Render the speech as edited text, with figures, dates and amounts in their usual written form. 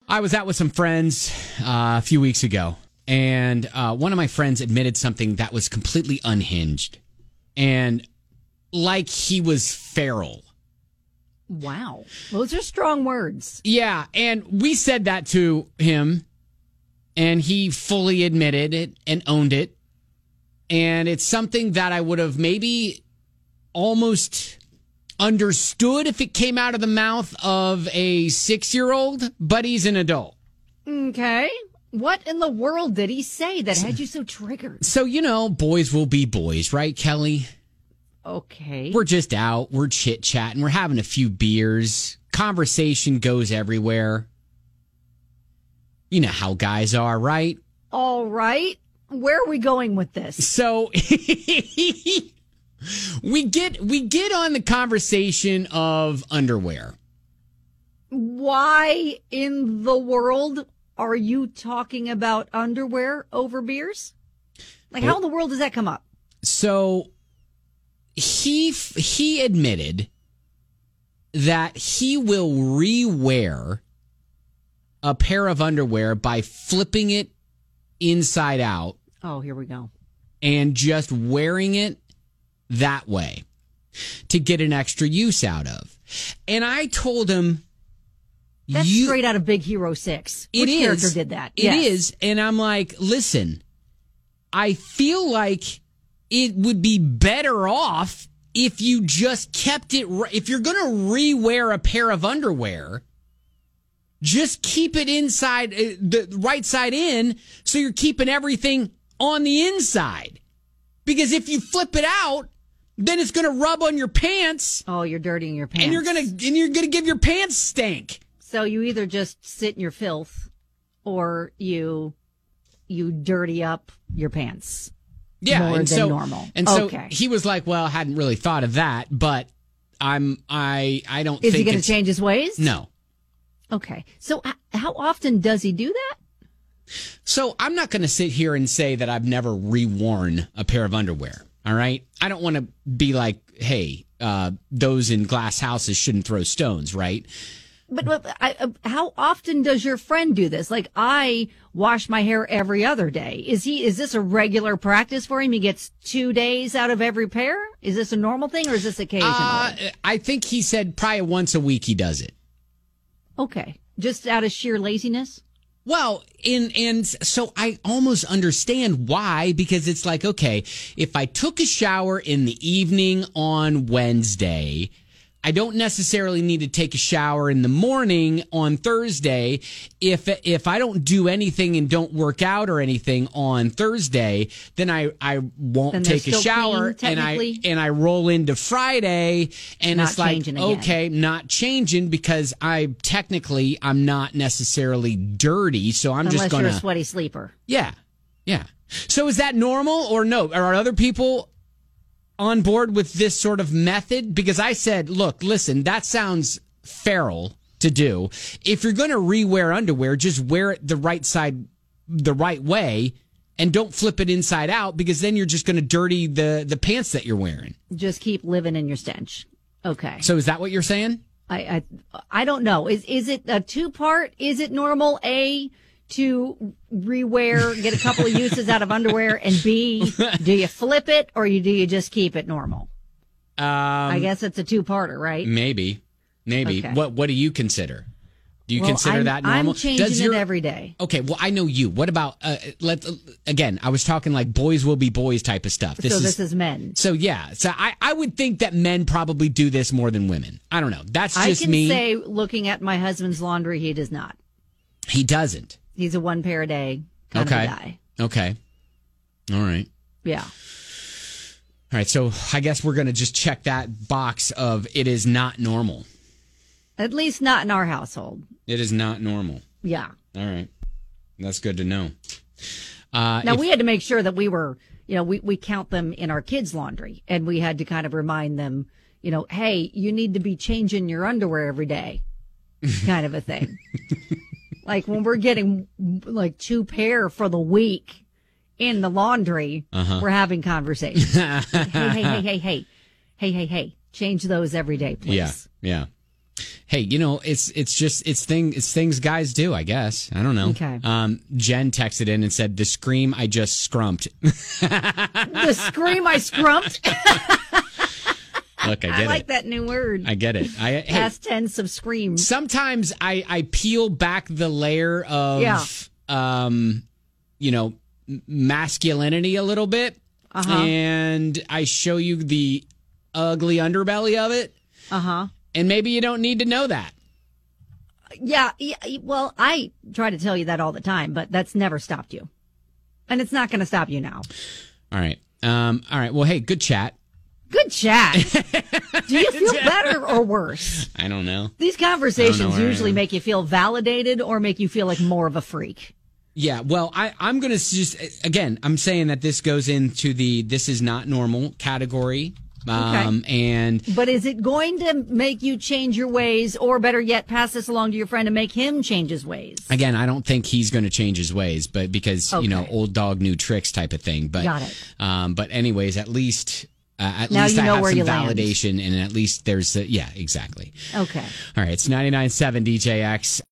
I was out with some friends a few weeks ago, and one of my friends admitted something that was completely unhinged, and like he was feral. Wow. Those are strong words. Yeah, and we said that to him, and he fully admitted it and owned it. And it's something that I would have maybe almost understood if it came out of the mouth of a 6-year-old, but he's an adult. Okay. What in the world did he say that had you so triggered? So, boys will be boys, right, Kelly? Okay. We're just out. We're chit-chatting. We're having a few beers. Conversation goes everywhere. You know how guys are, right? All right. Where are we going with this? So we get on the conversation of underwear. Why in the world are you talking about underwear over beers? Like, how in the world does that come up? So he admitted that he will rewear a pair of underwear by flipping it inside out. Oh, here we go. And just wearing it that way to get an extra use out of. And I told him, that's straight out of Big Hero 6. Which character did that? It is. And I'm like, listen, I feel like it would be better off if you just kept it. If you're going to rewear a pair of underwear, just keep it inside, the right side in, so you're keeping everything on the inside. Because if you flip it out, then it's going to rub on your pants. Oh, you're dirtying your pants. And you're going to give your pants stink. So you either just sit in your filth or you dirty up your pants. Yeah, more than normal. And so he was like, "Well, I hadn't really thought of that, but I don't think." Is he going to change his ways? No. Okay. So how often does he do that? So I'm not going to sit here and say that I've never reworn a pair of underwear. All right. I don't want to be like, hey, those in glass houses shouldn't throw stones, right? But how often does your friend do this? Like, I wash my hair every other day. Is this a regular practice for him? He gets 2 days out of every pair? Is this a normal thing or is this occasional? I think he said probably once a week he does it. Okay. Just out of sheer laziness? Well, and so I almost understand why, because it's like, okay, if I took a shower in the evening on Wednesday, I don't necessarily need to take a shower in the morning on Thursday. If I don't do anything and don't work out or anything on Thursday, then I won't take a shower clean, and I roll into Friday and not it's like, okay, again. not changing because I'm not necessarily dirty, so I'm Unless just gonna you're a sweaty sleeper. Yeah. So is that normal or no? Are other people on board with this sort of method? Because I said, look, listen, that sounds feral to do. If you're going to rewear underwear, just wear it the right side, the right way, and don't flip it inside out, because then you're just going to dirty the pants that you're wearing. Just keep living in your stench. Okay. So is that what you're saying? I don't know. Is it a two-part? Is it normal, A, to rewear, get a couple of uses out of underwear, and B, do you flip it or do you just keep it normal? I guess it's a two-parter, right? Maybe. Okay. What do you consider? Do you consider that normal? I'm changing it every day. Okay, well, I know you. What about, again, I was talking like boys will be boys type of stuff. This is men. So, yeah. So I would think that men probably do this more than women. I don't know. That's just me. I can say, looking at my husband's laundry, he does not. He doesn't. He's a one pair a day kind of a guy. Okay. All right. Yeah. All right. So I guess we're going to just check that box of it is not normal. At least not in our household. It is not normal. Yeah. All right. That's good to know. Now, we had to make sure that we were, we count them in our kids' laundry, and we had to kind of remind them, hey, you need to be changing your underwear every day, kind of a thing. Like when we're getting like 2 pair for the week in the laundry, we're having conversations. Like, hey, change those every day, please. Yeah. Hey, it's things guys do, I guess. I don't know. Okay. Jen texted in and said, "The scream I just scrumped." The scream I scrumped. Look, I get it. I like that new word. I get it. Past tense of scream. Sometimes I peel back the layer of, masculinity a little bit, and I show you the ugly underbelly of it. And maybe you don't need to know that. Yeah. Well, I try to tell you that all the time, but that's never stopped you. And it's not going to stop you now. All right. Well, hey, good chat. Good chat. Do you feel better or worse? I don't know. These conversations usually make you feel validated or make you feel like more of a freak. Yeah, well, I'm going to just, again, I'm saying that this goes into the this is not normal category. Okay. But is it going to make you change your ways, or better yet, pass this along to your friend and make him change his ways? Again, I don't think he's going to change his ways, but because, old dog, new tricks type of thing. But, got it. But anyways, at least now I have some validation, and at least there's, exactly. Okay. All right, it's 99.7 DJX.